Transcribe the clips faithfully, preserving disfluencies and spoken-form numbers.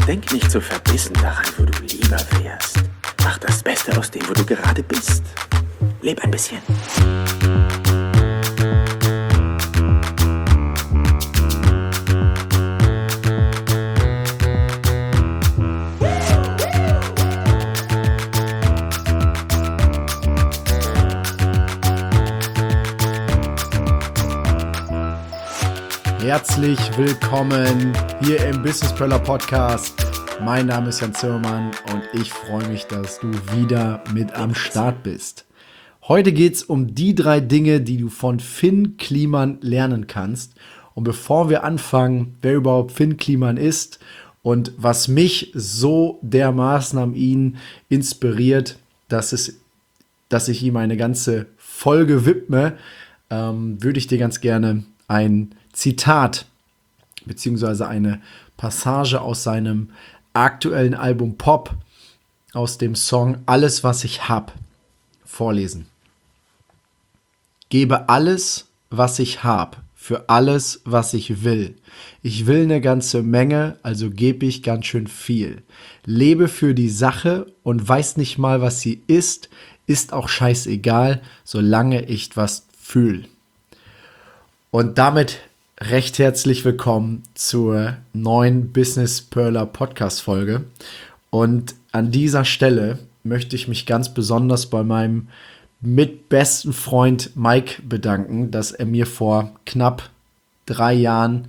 Denk nicht so verbissen daran, wo du lieber wärst. Mach das Beste aus dem, wo du gerade bist. Leb ein bisschen. Herzlich willkommen hier im Business Perler Podcast. Mein Name ist Jan Zimmermann und ich freue mich, dass du wieder mit am Start bist. Heute geht es um die drei Dinge, die du von Finn Kliman lernen kannst. Und bevor wir anfangen, wer überhaupt Finn Kliman ist und was mich so dermaßen an ihn inspiriert, dass, es, dass ich ihm eine ganze Folge widme, ähm, würde ich dir ganz gerne ein Zitat beziehungsweise eine Passage aus seinem aktuellen Album Pop aus dem Song Alles, was ich hab vorlesen. Gebe alles, was ich hab, für alles, was ich will. Ich will eine ganze Menge, also gebe ich ganz schön viel. Lebe für die Sache und weiß nicht mal, was sie ist, ist auch scheißegal, solange ich was fühl. Und damit recht herzlich willkommen zur neuen Business Perler Podcast-Folge. Und an dieser Stelle möchte ich mich ganz besonders bei meinem mitbesten Freund Mike bedanken, dass er mir vor knapp drei Jahren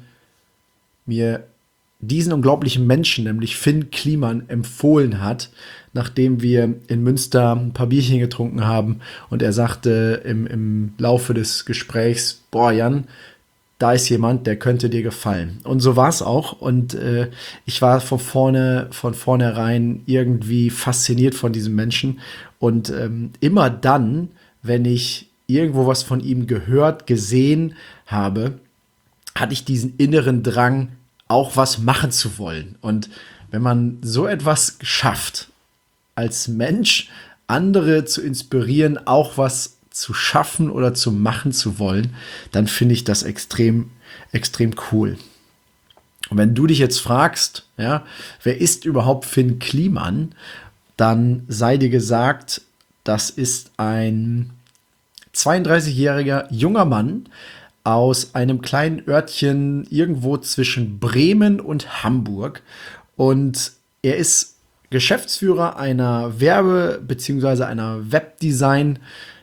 mir diesen unglaublichen Menschen, nämlich Finn Kliman, empfohlen hat, nachdem wir in Münster ein paar Bierchen getrunken haben und er sagte im, im Laufe des Gesprächs, boah Jan, da ist jemand, der könnte dir gefallen. Und so war es auch. Und äh, ich war von vorne, von vornherein irgendwie fasziniert von diesem Menschen. Und ähm, immer dann, wenn ich irgendwo was von ihm gehört, gesehen habe, hatte ich diesen inneren Drang, auch was machen zu wollen. Und wenn man so etwas schafft, als Mensch andere zu inspirieren, auch was zu schaffen oder zu machen zu wollen, dann finde ich das extrem, extrem cool. Und wenn du dich jetzt fragst, ja, wer ist überhaupt Finn Kliman, dann sei dir gesagt, das ist ein zweiunddreißigjähriger junger Mann aus einem kleinen Örtchen irgendwo zwischen Bremen und Hamburg. Und er ist Geschäftsführer einer Werbe- bzw. einer Webdesign-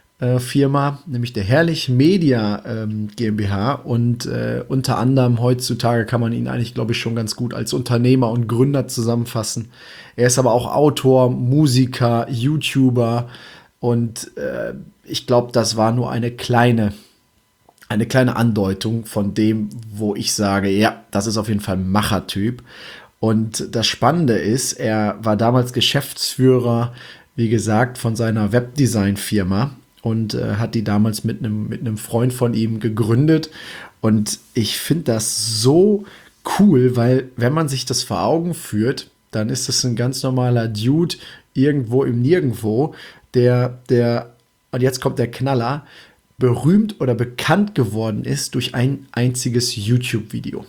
Firma, nämlich der Herrlich Media ähm, GmbH und äh, unter anderem heutzutage kann man ihn eigentlich, glaube ich, schon ganz gut als Unternehmer und Gründer zusammenfassen. Er ist aber auch Autor, Musiker, YouTuber und äh, ich glaube, das war nur eine kleine, eine kleine Andeutung von dem, wo ich sage, ja, das ist auf jeden Fall ein Machertyp. Und das Spannende ist, er war damals Geschäftsführer, wie gesagt, von seiner Webdesign-Firma und äh, hat die damals mit einem mit einem Freund von ihm gegründet. Und ich finde das so cool, weil wenn man sich das vor Augen führt, dann ist das ein ganz normaler Dude irgendwo im Nirgendwo, der, der, und jetzt kommt der Knaller, berühmt oder bekannt geworden ist durch ein einziges YouTube-Video.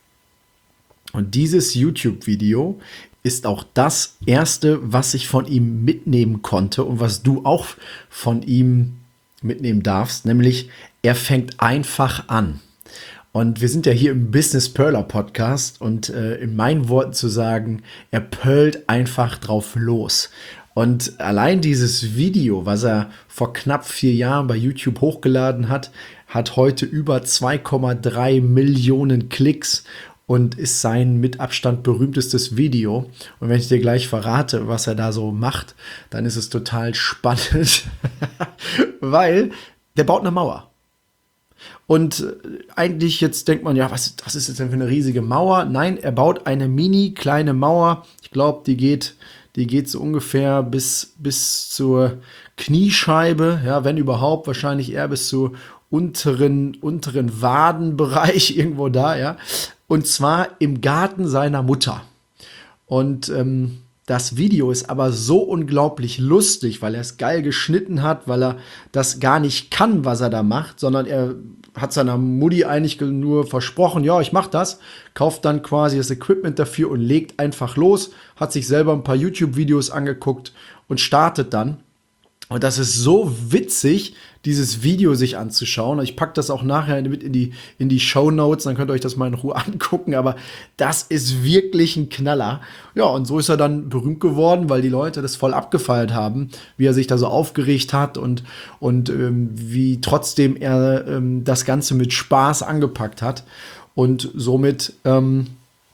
Und dieses YouTube-Video ist auch das erste, was ich von ihm mitnehmen konnte und was du auch von ihm mitnehmen darfst, nämlich er fängt einfach an. Und wir sind ja hier im Business Perler Podcast und äh, in meinen Worten zu sagen, er pölt einfach drauf los. Und allein dieses Video, was er vor knapp vier Jahren bei YouTube hochgeladen hat, hat heute über zwei Komma drei Millionen Klicks und ist sein mit Abstand berühmtestes Video. Und wenn ich dir gleich verrate, was er da so macht, dann ist es total spannend, weil der baut eine Mauer. Und eigentlich jetzt denkt man, ja, was, was ist jetzt denn für eine riesige Mauer? Nein, er baut eine mini kleine Mauer. Ich glaube, die geht, die geht so ungefähr bis, bis zur Kniescheibe, ja, wenn überhaupt, wahrscheinlich eher bis zur unteren, unteren Wadenbereich irgendwo da, ja. Und zwar im Garten seiner Mutter. Und ähm, Das Video ist aber so unglaublich lustig, weil er es geil geschnitten hat, weil er das gar nicht kann, was er da macht, sondern er hat seiner Mutti eigentlich nur versprochen, ja, ich mach das, kauft dann quasi das Equipment dafür und legt einfach los, hat sich selber ein paar YouTube-Videos angeguckt und startet dann. Und das ist so witzig, dieses Video sich anzuschauen. Ich packe das auch nachher mit in die, in die Shownotes, dann könnt ihr euch das mal in Ruhe angucken. Aber das ist wirklich ein Knaller. Ja, und so ist er dann berühmt geworden, weil die Leute das voll abgefeiert haben, wie er sich da so aufgeregt hat und, und ähm, wie trotzdem er ähm, das Ganze mit Spaß angepackt hat. Und somit ähm,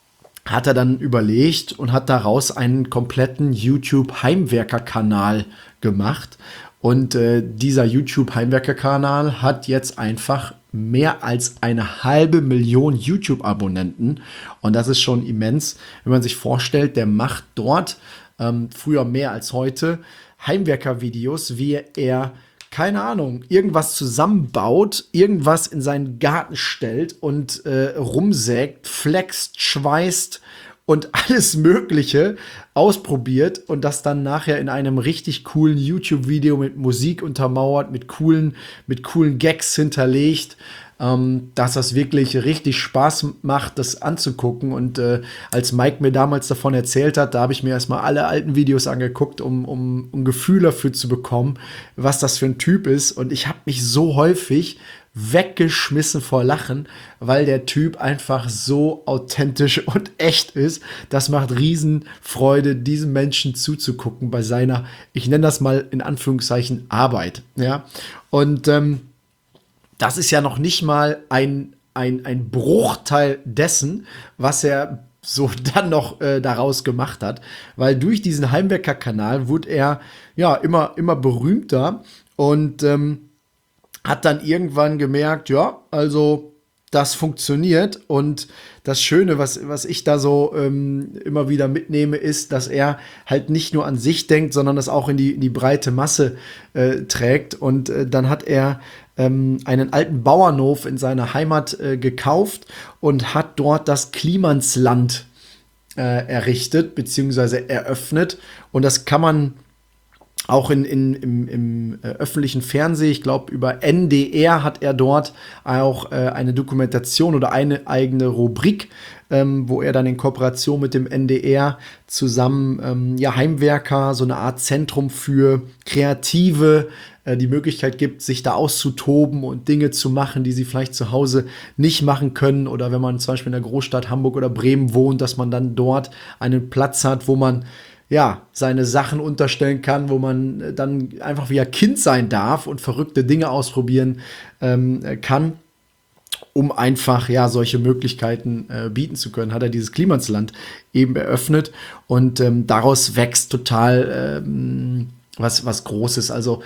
hat er dann überlegt und hat daraus einen kompletten YouTube-Heimwerker-Kanal gemacht. Und äh, dieser YouTube-Heimwerker-Kanal hat jetzt einfach mehr als eine halbe Million YouTube-Abonnenten. Und das ist schon immens, wenn man sich vorstellt, der macht dort ähm, früher mehr als heute Heimwerker-Videos, wie er, keine Ahnung, irgendwas zusammenbaut, irgendwas in seinen Garten stellt und äh, rumsägt, flext, schweißt und alles Mögliche ausprobiert und das dann nachher in einem richtig coolen YouTube-Video mit Musik untermauert, mit coolen, mit coolen Gags hinterlegt, ähm, dass das wirklich richtig Spaß macht, das anzugucken. Und äh, als Mike mir damals davon erzählt hat, da habe ich mir erstmal alle alten Videos angeguckt, um, um, um ein Gefühl dafür zu bekommen, was das für ein Typ ist. Und ich habe mich so häufig weggeschmissen vor Lachen, weil der Typ einfach so authentisch und echt ist. Das macht Riesenfreude, diesem Menschen zuzugucken bei seiner, ich nenne das mal in Anführungszeichen, Arbeit. Ja? Und ähm, das ist ja noch nicht mal ein, ein, ein Bruchteil dessen, was er so dann noch äh, daraus gemacht hat, weil durch diesen Heimwerker-Kanal wurde er ja immer, immer berühmter und ähm, hat dann irgendwann gemerkt, ja, also das funktioniert. Und das Schöne, was, was ich da so ähm, immer wieder mitnehme, ist, dass er halt nicht nur an sich denkt, sondern das auch in die, in die breite Masse äh, trägt. Und äh, dann hat er ähm, einen alten Bauernhof in seiner Heimat äh, gekauft und hat dort das Klimansland äh, errichtet bzw. eröffnet. Und das kann man auch in, in, im, im äh, öffentlichen Fernsehen, ich glaube über N D R hat er dort auch äh, eine Dokumentation oder eine eigene Rubrik, ähm, wo er dann in Kooperation mit dem N D R zusammen ähm, ja, Heimwerker, so eine Art Zentrum für Kreative, äh, die Möglichkeit gibt, sich da auszutoben und Dinge zu machen, die sie vielleicht zu Hause nicht machen können. Oder wenn man zum Beispiel in der Großstadt Hamburg oder Bremen wohnt, dass man dann dort einen Platz hat, wo man ja, seine Sachen unterstellen kann, wo man dann einfach wie ein Kind sein darf und verrückte Dinge ausprobieren ähm, kann, um einfach ja solche Möglichkeiten äh, bieten zu können, hat er dieses Klimansland eben eröffnet und ähm, daraus wächst total ähm, was, was Großes. Also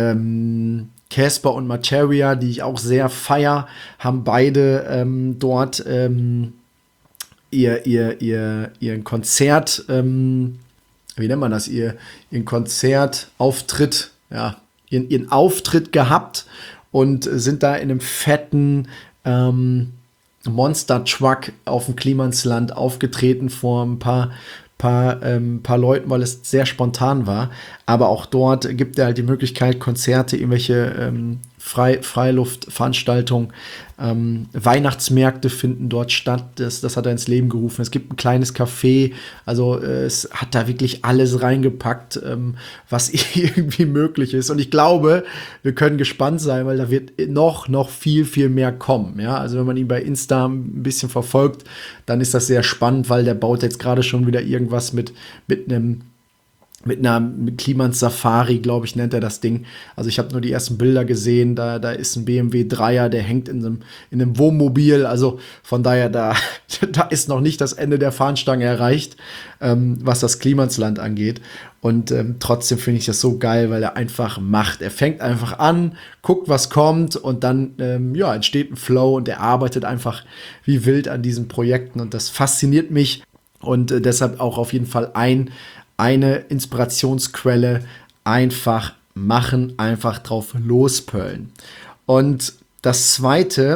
ähm, Casper und Materia, die ich auch sehr feier, haben beide ähm, dort ähm, ihr, ihr, ihr, ihren Konzert ähm, wie nennt man das, ihr, ihren Konzertauftritt, ja, ihren, ihren Auftritt gehabt und sind da in einem fetten ähm, Monster-Truck auf dem Klimansland aufgetreten vor ein paar, paar, ähm, paar Leuten, weil es sehr spontan war. Aber auch dort gibt er halt die Möglichkeit, Konzerte, irgendwelche ähm, Frei, Freiluftveranstaltungen, ähm, Weihnachtsmärkte finden dort statt. Das, das hat er ins Leben gerufen. Es gibt ein kleines Café. Also äh, es hat da wirklich alles reingepackt, ähm, was irgendwie möglich ist. Und ich glaube, wir können gespannt sein, weil da wird noch, noch viel, viel mehr kommen. Ja? Also wenn man ihn bei Insta ein bisschen verfolgt, dann ist das sehr spannend, weil der baut jetzt gerade schon wieder irgendwas mit, mit einem mit einer Klimans-Safari, glaube ich, nennt er das Ding. Also ich habe nur die ersten Bilder gesehen, da, da ist ein B M W Dreier, der hängt in einem, in einem Wohnmobil, also von daher, da, da ist noch nicht das Ende der Fahnenstange erreicht, ähm, was das Klimansland angeht. Und ähm, trotzdem finde ich das so geil, weil er einfach macht. Er fängt einfach an, guckt, was kommt und dann ähm, ja, entsteht ein Flow und er arbeitet einfach wie wild an diesen Projekten und das fasziniert mich und äh, deshalb auch auf jeden Fall ein eine Inspirationsquelle, einfach machen, einfach drauf lospöllen. Und das Zweite,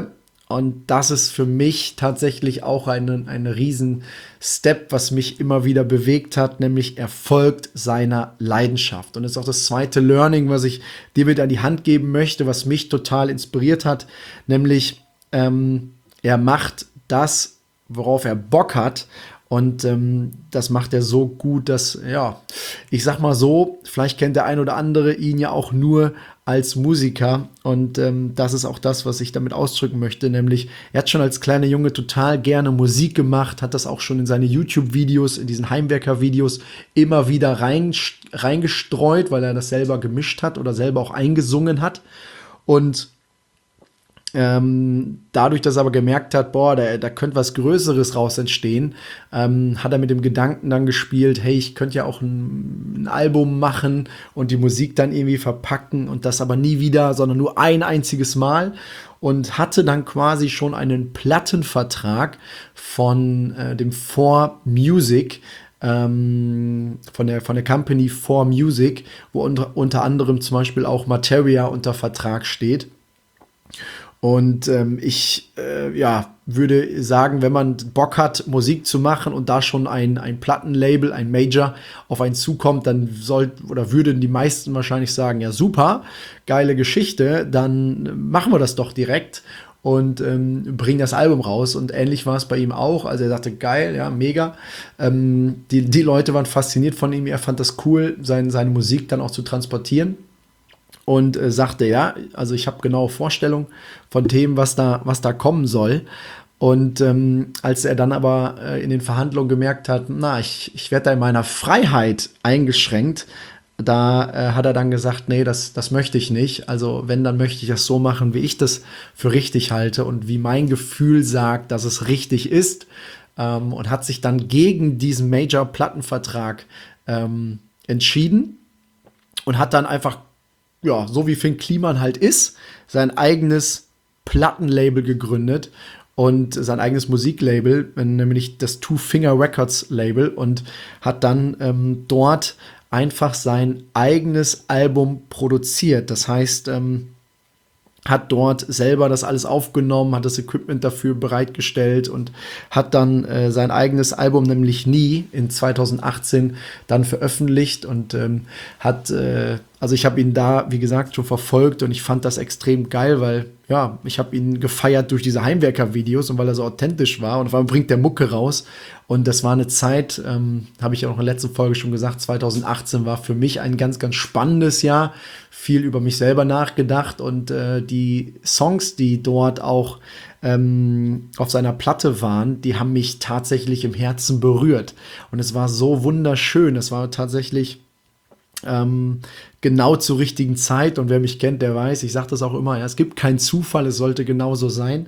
Und das ist für mich tatsächlich auch ein ein Riesen-Step, was mich immer wieder bewegt hat, nämlich er folgt seiner Leidenschaft. Und das ist auch das zweite Learning, was ich dir mit an die Hand geben möchte, was mich total inspiriert hat, nämlich ähm, er macht das, worauf er Bock hat. Und ähm, das macht er so gut, dass, ja, ich sag mal so, vielleicht kennt der ein oder andere ihn ja auch nur als Musiker. Und ähm, das ist auch das, was ich damit ausdrücken möchte, nämlich er hat schon als kleiner Junge total gerne Musik gemacht, hat das auch schon in seine YouTube-Videos, in diesen Heimwerker-Videos immer wieder rein, reingestreut, weil er das selber gemischt hat oder selber auch eingesungen hat. Und Ähm, dadurch, dass er aber gemerkt hat, boah, da, da könnte was Größeres raus entstehen, ähm, hat er mit dem Gedanken dann gespielt, hey, ich könnte ja auch ein, ein Album machen und die Musik dann irgendwie verpacken und das aber nie wieder, sondern nur ein einziges Mal und hatte dann quasi schon einen Plattenvertrag von äh, dem four Music, ähm, von der, von der Company four Music, wo unter, unter anderem zum Beispiel auch Materia unter Vertrag steht. Und ähm, ich äh, ja, würde sagen, wenn man Bock hat, Musik zu machen und da schon ein, ein Plattenlabel, ein Major auf einen zukommt, dann soll oder würden die meisten wahrscheinlich sagen, ja super, geile Geschichte, dann machen wir das doch direkt und ähm, bringen das Album raus. Und ähnlich war es bei ihm auch. Also er sagte, geil, ja, mega. Ähm, die, die Leute waren fasziniert von ihm, er fand das cool, sein, seine Musik dann auch zu transportieren. Und äh, sagte, ja, also ich habe genaue Vorstellung von dem, was da, was da kommen soll. Und ähm, als er dann aber äh, in den Verhandlungen gemerkt hat, na, ich, ich werde da in meiner Freiheit eingeschränkt, da äh, hat er dann gesagt, nee, das, das möchte ich nicht. Also wenn, dann möchte ich das so machen, wie ich das für richtig halte und wie mein Gefühl sagt, dass es richtig ist. Ähm, und hat sich dann gegen diesen Major-Plattenvertrag ähm, entschieden und hat dann einfach, ja, so wie Finn Kliman halt ist, sein eigenes Plattenlabel gegründet und sein eigenes Musiklabel, nämlich das Two Finger Records Label, und hat dann ähm, dort einfach sein eigenes Album produziert. Das heißt, ähm, hat dort selber das alles aufgenommen, hat das Equipment dafür bereitgestellt und hat dann äh, sein eigenes Album, nämlich Nie, in zwanzig achtzehn dann veröffentlicht und ähm, hat, äh, also ich habe ihn da, wie gesagt, schon verfolgt und ich fand das extrem geil, weil, ja, ich habe ihn gefeiert durch diese Heimwerker-Videos und weil er so authentisch war und auf einmal bringt der Mucke raus und das war eine Zeit, ähm, habe ich ja auch in der letzten Folge schon gesagt, zwanzig achtzehn war für mich ein ganz, ganz spannendes Jahr, viel über mich selber nachgedacht und äh, die Songs, die dort auch ähm, auf seiner Platte waren, die haben mich tatsächlich im Herzen berührt und es war so wunderschön, es war tatsächlich ähm, genau zur richtigen Zeit und wer mich kennt, der weiß, ich sage das auch immer, ja, es gibt keinen Zufall, es sollte genauso sein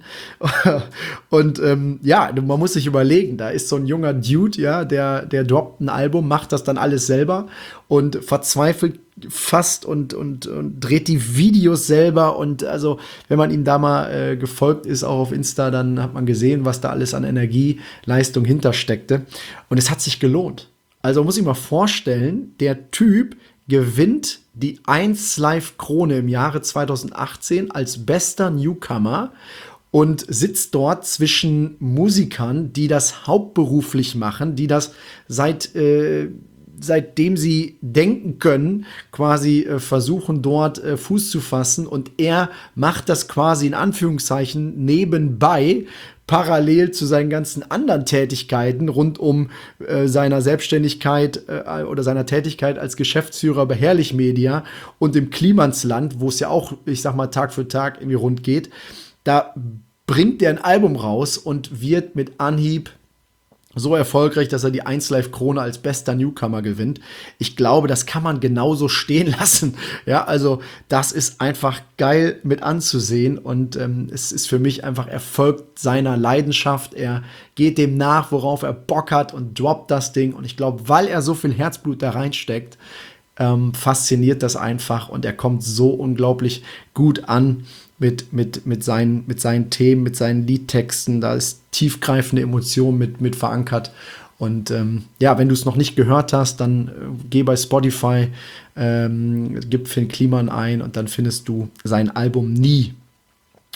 und ähm, ja, man muss sich überlegen, da ist so ein junger Dude, ja, der, der droppt ein Album, macht das dann alles selber und verzweifelt fast und, und, und dreht die Videos selber und also, wenn man ihm da mal äh, gefolgt ist, auch auf Insta, dann hat man gesehen, was da alles an Energieleistung hintersteckte und es hat sich gelohnt. Also muss ich mal vorstellen, der Typ gewinnt die eins Live Krone im Jahre zwanzig achtzehn als bester Newcomer und sitzt dort zwischen Musikern, die das hauptberuflich machen, die das seit äh, seitdem sie denken können, quasi äh, versuchen dort äh, Fuß zu fassen und er macht das quasi in Anführungszeichen nebenbei, parallel zu seinen ganzen anderen Tätigkeiten rund um äh, seiner Selbstständigkeit äh, oder seiner Tätigkeit als Geschäftsführer bei Herrlich Media und im Klimansland, wo es ja auch, ich sag mal, Tag für Tag irgendwie rund geht, da bringt er ein Album raus und wird mit Anhieb so erfolgreich, dass er die eins Live Krone als bester Newcomer gewinnt. Ich glaube, das kann man genauso stehen lassen. Ja, also das ist einfach geil mit anzusehen und ähm, es ist für mich einfach Erfolg seiner Leidenschaft. Er geht dem nach, worauf er Bock hat und droppt das Ding. Und ich glaube, weil er so viel Herzblut da reinsteckt, ähm, fasziniert das einfach und er kommt so unglaublich gut an mit, mit, mit, seinen, mit seinen Themen, mit seinen Liedtexten. Da ist tiefgreifende Emotion mit, mit verankert. Und ähm, ja, wenn du es noch nicht gehört hast, dann äh, geh bei Spotify, ähm, gib Finn Kliman ein und dann findest du sein Album Nie.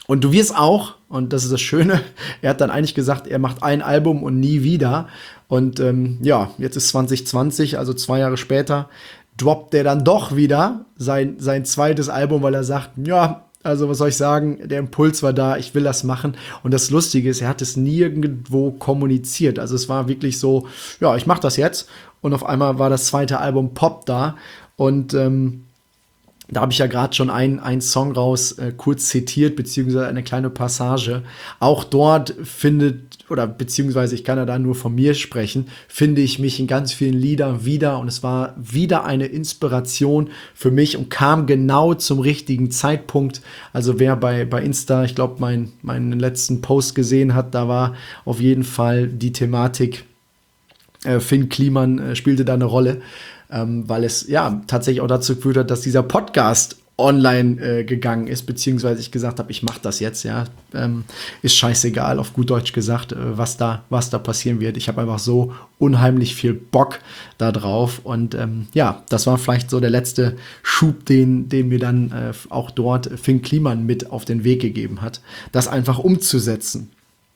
Und du wirst auch, und das ist das Schöne, er hat dann eigentlich gesagt, er macht ein Album und nie wieder. Und ähm, ja, jetzt ist zwanzig zwanzig, also zwei Jahre später, droppt er dann doch wieder sein, sein zweites Album, weil er sagt, ja, also was soll ich sagen, der Impuls war da, ich will das machen. Und das Lustige ist, er hat es nirgendwo kommuniziert. Also es war wirklich so, ja, ich mache das jetzt. Und auf einmal war das zweite Album Pop da. Und ähm, da habe ich ja gerade schon einen, einen Song raus äh, kurz zitiert, beziehungsweise eine kleine Passage. Auch dort findet, oder beziehungsweise ich kann ja da nur von mir sprechen, finde ich mich in ganz vielen Liedern wieder. Und es war wieder eine Inspiration für mich und kam genau zum richtigen Zeitpunkt. Also wer bei, bei Insta, ich glaube, mein, meinen letzten Post gesehen hat, da war auf jeden Fall die Thematik, äh, Finn Kliman äh, spielte da eine Rolle. Ähm, weil es ja tatsächlich auch dazu geführt hat, dass dieser Podcast online äh, gegangen ist, beziehungsweise ich gesagt habe, ich mache das jetzt, ja, ähm, ist scheißegal, auf gut Deutsch gesagt, äh, was da, was da passieren wird. Ich habe einfach so unheimlich viel Bock da drauf und ähm, ja, das war vielleicht so der letzte Schub, den, den mir dann äh, auch dort Finn Kliman mit auf den Weg gegeben hat, das einfach umzusetzen.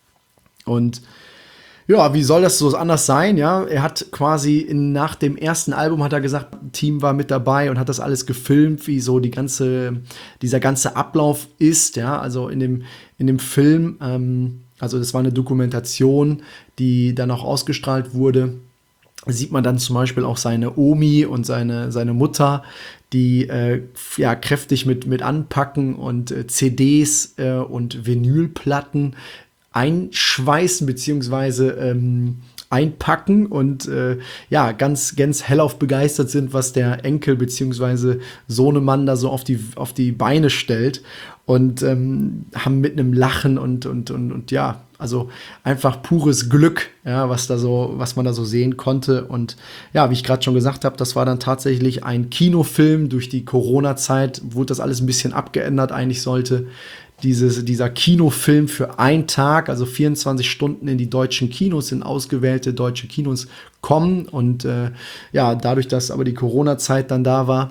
Und ja, wie soll das so anders sein, ja? Er hat quasi in, nach dem ersten Album hat er gesagt, Team war mit dabei und hat das alles gefilmt, wie so die ganze, dieser ganze Ablauf ist, ja? Also in dem, in dem Film, ähm, also das war eine Dokumentation, die dann auch ausgestrahlt wurde, sieht man dann zum Beispiel auch seine Omi und seine, seine Mutter, die äh, ja kräftig mit, mit anpacken und äh, C Ds äh, und Vinylplatten einschweißen beziehungsweise ähm, einpacken und äh, ja, ganz, ganz hellauf begeistert sind, was der Enkel beziehungsweise Sohnemann da so auf die, auf die Beine stellt und ähm, haben mit einem Lachen und, und, und, und ja, also einfach pures Glück, ja, was da so, was man da so sehen konnte. Und ja, wie ich gerade schon gesagt habe, das war dann tatsächlich ein Kinofilm. Durch die Corona-Zeit wurde das alles ein bisschen abgeändert. Eigentlich sollte Dieses, dieser Kinofilm für einen Tag, also vierundzwanzig Stunden in die deutschen Kinos, in ausgewählte deutsche Kinos kommen. Und äh, ja, dadurch, dass aber die Corona-Zeit dann da war,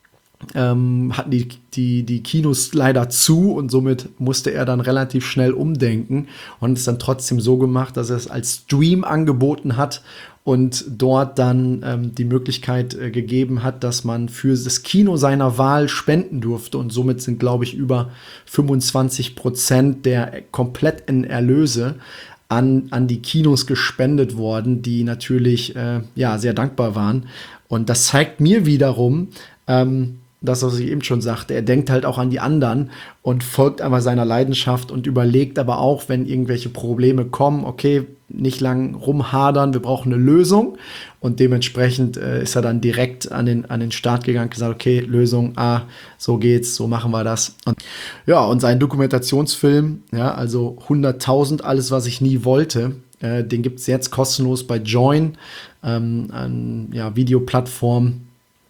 ähm, hatten die, die, die Kinos leider zu und somit musste er dann relativ schnell umdenken und es dann trotzdem so gemacht, dass er es als Stream angeboten hat und dort dann ähm, die Möglichkeit äh, gegeben hat, dass man für das Kino seiner Wahl spenden durfte. Und somit sind, glaube ich, über fünfundzwanzig Prozent der kompletten Erlöse an, an die Kinos gespendet worden, die natürlich äh, ja, sehr dankbar waren. Und das zeigt mir wiederum, ähm, das, was ich eben schon sagte, er denkt halt auch an die anderen und folgt einfach seiner Leidenschaft und überlegt aber auch, wenn irgendwelche Probleme kommen, okay, nicht lang rumhadern, wir brauchen eine Lösung und dementsprechend äh, ist er dann direkt an den, an den Start gegangen, gesagt, okay, Lösung, ah, so geht's, so machen wir das. Und ja, und sein Dokumentationsfilm, ja, also hunderttausend, alles, was ich nie wollte, äh, den gibt's jetzt kostenlos bei Join, ähm, an, ja, Videoplattform.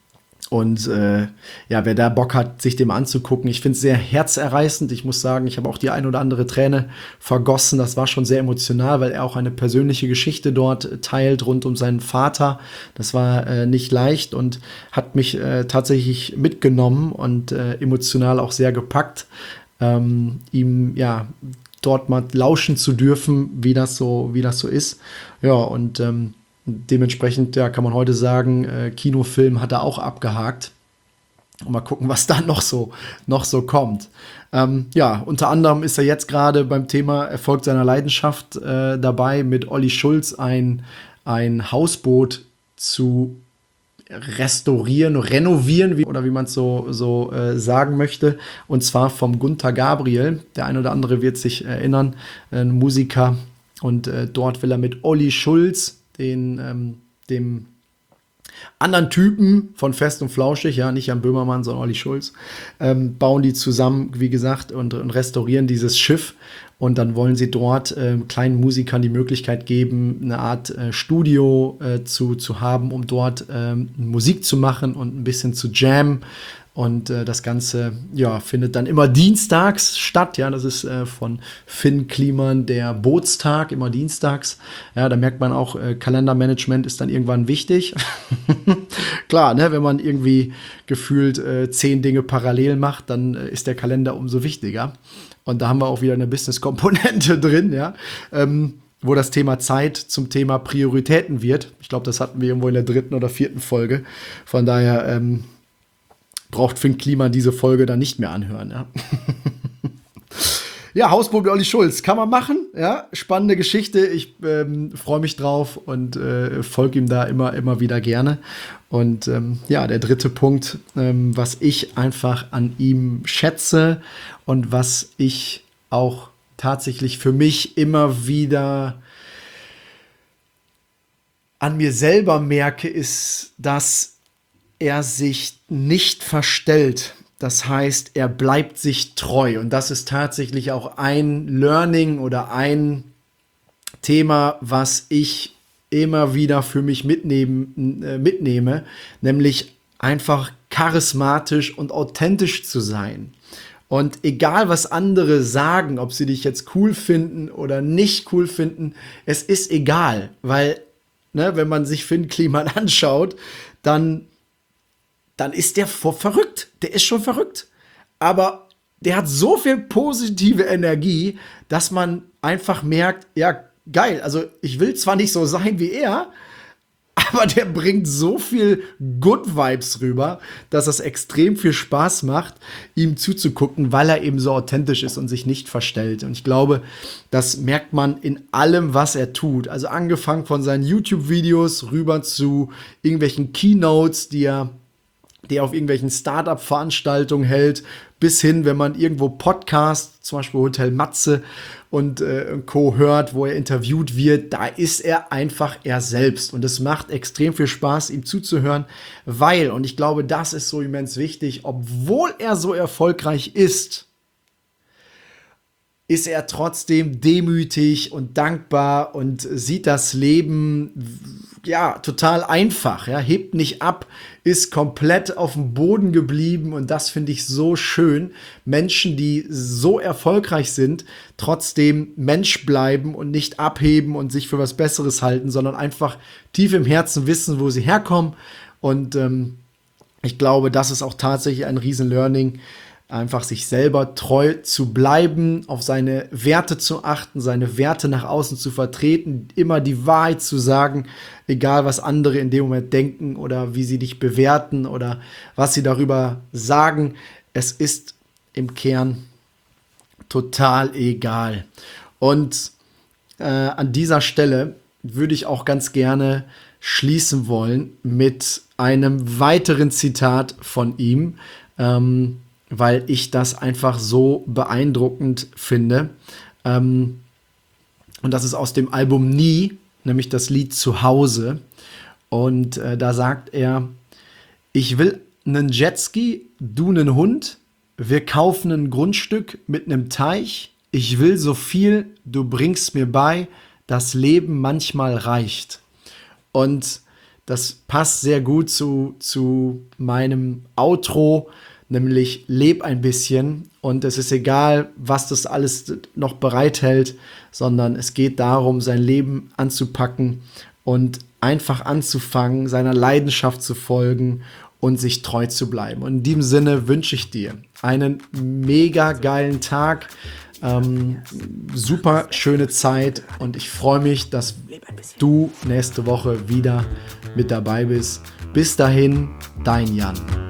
Und äh, ja, wer da Bock hat, sich dem anzugucken, ich finde es sehr herzerreißend. Ich muss sagen, ich habe auch die ein oder andere Träne vergossen. Das war schon sehr emotional, weil er auch eine persönliche Geschichte dort teilt rund um seinen Vater. Das war äh, nicht leicht und hat mich äh, tatsächlich mitgenommen und äh, emotional auch sehr gepackt, ähm, ihm ja dort mal lauschen zu dürfen, wie das so, wie das so ist. Ja, und ähm, dementsprechend, ja, kann man heute sagen, äh, Kinofilm hat er auch abgehakt. Und mal gucken, was da noch so, noch so kommt. Ähm, ja, unter anderem ist er jetzt gerade beim Thema Erfolg seiner Leidenschaft äh, dabei, mit Olli Schulz ein, ein Hausboot zu restaurieren, renovieren, wie, oder wie man es so, so äh, sagen möchte. Und zwar vom Gunther Gabriel. Der ein oder andere wird sich erinnern, ein Musiker. Und äh, dort will er mit Olli Schulz, den, ähm, dem anderen Typen von Fest und Flauschig, ja, nicht Jan Böhmermann, sondern Olli Schulz, ähm, bauen die zusammen, wie gesagt, und, und restaurieren dieses Schiff. Und dann wollen sie dort äh, kleinen Musikern die Möglichkeit geben, eine Art äh, Studio äh, zu, zu haben, um dort ähm, Musik zu machen und ein bisschen zu jammen. Und äh, das Ganze, ja, findet dann immer dienstags statt. Ja, das ist äh, von Finn Kliman der Bootstag, immer dienstags. Ja, da merkt man auch, äh, Kalendermanagement ist dann irgendwann wichtig. Klar, ne, wenn man irgendwie gefühlt äh, zehn Dinge parallel macht, dann äh, ist der Kalender umso wichtiger. Und da haben wir auch wieder eine Business-Komponente drin, ja. Ähm, wo das Thema Zeit zum Thema Prioritäten wird. Ich glaube, das hatten wir irgendwo in der dritten oder vierten Folge. Von daher ähm, braucht Finn Kliman diese Folge dann nicht mehr anhören. Ja, ja, Hausboot mit Olli Schulz, kann man machen. Ja, spannende Geschichte. Ich ähm, freue mich drauf und äh, folge ihm da immer, immer wieder gerne. Und ähm, ja, der dritte Punkt, ähm, was ich einfach an ihm schätze und was ich auch tatsächlich für mich immer wieder an mir selber merke, ist, dass er sich nicht verstellt. Das heißt, er bleibt sich treu. Und das ist tatsächlich auch ein Learning oder ein Thema, was ich immer wieder für mich mitnehmen, äh, mitnehme, nämlich einfach charismatisch und authentisch zu sein. Und egal, was andere sagen, ob sie dich jetzt cool finden oder nicht cool finden, es ist egal, weil, ne, wenn man sich Finn Kliman anschaut, dann, dann ist der vor verrückt. Der ist schon verrückt. Aber der hat so viel positive Energie, dass man einfach merkt, ja, geil, also ich will zwar nicht so sein wie er, aber der bringt so viel Good Vibes rüber, dass es extrem viel Spaß macht, ihm zuzugucken, weil er eben so authentisch ist und sich nicht verstellt. Und ich glaube, das merkt man in allem, was er tut. Also angefangen von seinen YouTube-Videos rüber zu irgendwelchen Keynotes, die er, die er auf irgendwelchen Startup-Veranstaltungen hält, bis hin, wenn man irgendwo Podcasts, zum Beispiel Hotel Matze und äh, Co. hört, wo er interviewt wird, da ist er einfach er selbst. Und es macht extrem viel Spaß, ihm zuzuhören, weil, und ich glaube, das ist so immens wichtig, obwohl er so erfolgreich ist, ist er trotzdem demütig und dankbar und sieht das Leben ja total einfach, ja, hebt nicht ab, ist komplett auf dem Boden geblieben und das finde ich so schön. Menschen, die so erfolgreich sind, trotzdem Mensch bleiben und nicht abheben und sich für was Besseres halten, sondern einfach tief im Herzen wissen, wo sie herkommen. Und ähm, ich glaube, das ist auch tatsächlich ein Riesen-Learning, einfach sich selber treu zu bleiben, auf seine Werte zu achten, seine Werte nach außen zu vertreten, immer die Wahrheit zu sagen, egal was andere in dem Moment denken oder wie sie dich bewerten oder was sie darüber sagen. Es ist im Kern total egal. Und äh, an dieser Stelle würde ich auch ganz gerne schließen wollen mit einem weiteren Zitat von ihm, ähm, weil ich das einfach so beeindruckend finde. Ähm, und das ist aus dem Album Nie, nämlich das Lied Zuhause. Und äh, da sagt er, ich will einen Jetski, du einen Hund, wir kaufen ein Grundstück mit einem Teich, ich will so viel, du bringst mir bei, das Leben manchmal reicht. Und das passt sehr gut zu, zu meinem Outro, nämlich leb ein bisschen und es ist egal, was das alles noch bereithält, sondern es geht darum, sein Leben anzupacken und einfach anzufangen, seiner Leidenschaft zu folgen und sich treu zu bleiben. Und in diesem Sinne wünsche ich dir einen mega geilen Tag, ähm, super schöne Zeit und ich freue mich, dass du nächste Woche wieder mit dabei bist. Bis dahin, dein Jan.